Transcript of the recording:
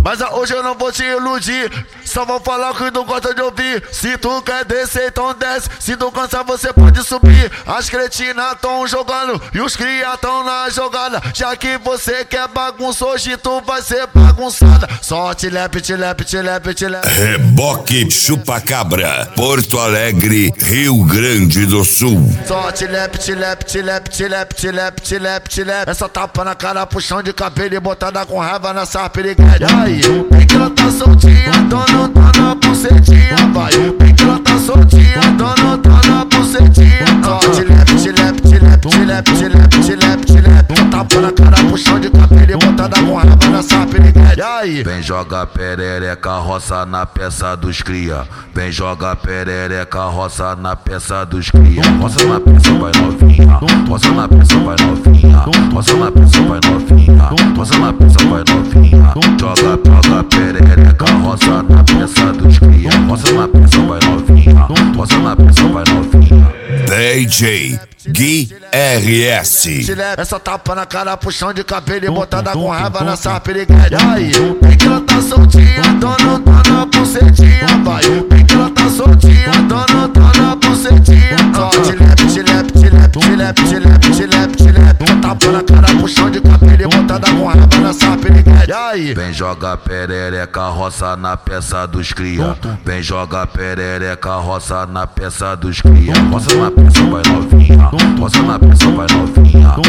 Mas hoje eu não vou te iludir, só vou falar o que tu gosta de ouvir. Se tu quer descer, então desce. Se tu cansar, você pode subir. As cretinas tão jogando e os cria tão na jogada. Já que você quer bagunça, hoje tu vai ser bagunçada. Só tilepe, tilepe, tilepe, tilepe. Reboque Chupacabra, Porto Alegre, Rio Grande do Sul. Só tilepe, tilepe, tilepe, tilepe, tilepe, tilepe, tilepe. Essa tapa na cara, puxão de cabelo e botada com raiva nessa piriguete. Aí, bem que ela tá soltinha, dona bucetinha. Vai, bem que ela tá soltinha, dona bucetinha. Só tilepe, tilepe, tilepe, tilepe, tilepe, tilepe, tilepe. Tapa na cara, puxão de cabelo e botada com raiva nessa piriguete. Aí, vem joga perereca, roça na peça dos cria. Vem joga perereca, roça na peça dos cria. Roça na peça, vai novinha. Roça na peça, vai novinha. Roça na peça, vai novinha. Roça na peça, vai novinha. Joga perereca, roça na peça dos cria. Roça na peça, vai novinha. Roça na peça, vai novinha. DJ Gui RS. Essa tapa na cara, puxão de cabelo e botada com raiva nessa piriguete. Aí, bem que ela tá soltinha, dona bucetinha. Vai, bem que ela tá soltinha, dona bucetinha. Só tilepe, tilepe, tilepe, tilepe, tilepe, tilepe, tilepe. Tapa na cara, puxão de cabelo e botada com raiva nessa piriguete. Aí, vem joga perereca, roça na peça dos cria. Vem joga perereca, roça na peça dos cria. Roça na peça, vai novinha. Roça na peça, vai novinha.